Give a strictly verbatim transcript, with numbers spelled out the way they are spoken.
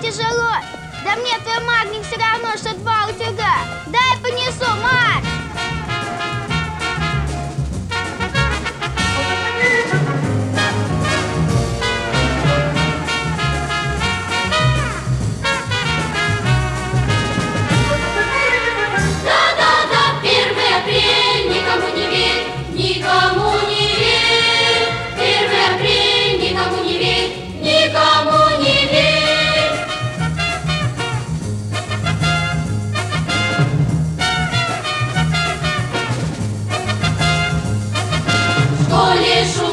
тяжело. Да мне твой магник все равно, что два утюга. Дай понесу, Марк. Да-да-да, первое апреля, никому не верь, никому не верь. первое апреля, никому не верь, никому не верь. В школе шум.